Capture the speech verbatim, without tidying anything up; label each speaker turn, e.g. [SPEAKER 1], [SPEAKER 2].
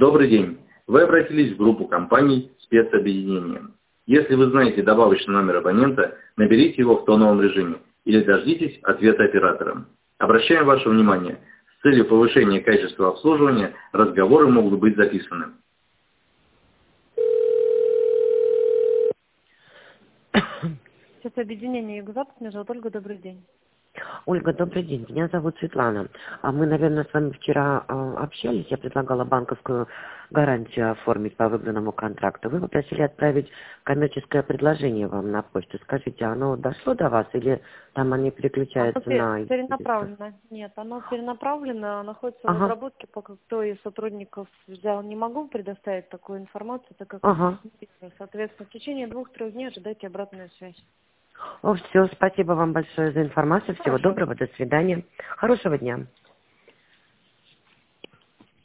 [SPEAKER 1] Добрый день. Вы обратились в группу компаний спецобъединения. Если вы знаете добавочный номер абонента, наберите его в тоновом режиме или дождитесь ответа оператора. Обращаем ваше внимание, с целью повышения качества обслуживания разговоры могут быть записаны.
[SPEAKER 2] Спецобъединение Юго-Запад, меня зовут Ольга, добрый день.
[SPEAKER 3] Ольга, добрый день. Меня зовут Светлана. А Мы, наверное, с вами вчера а, общались. Я предлагала банковскую гарантию оформить по выбранному контракту. Вы попросили отправить коммерческое предложение вам на почту. Скажите, оно дошло до вас или там они переключаются
[SPEAKER 2] Оно
[SPEAKER 3] на...
[SPEAKER 2] перенаправлено. Нет, оно перенаправлено, находится в
[SPEAKER 3] Ага.
[SPEAKER 2] обработке, пока кто из сотрудников взял. Не могу предоставить такую информацию, так как
[SPEAKER 3] Ага.
[SPEAKER 2] соответственно, в течение двух-трех дней ожидайте обратную связь.
[SPEAKER 3] О, все, спасибо вам большое за информацию. Всего
[SPEAKER 2] Хорошо.
[SPEAKER 3] доброго, до свидания. Хорошего дня.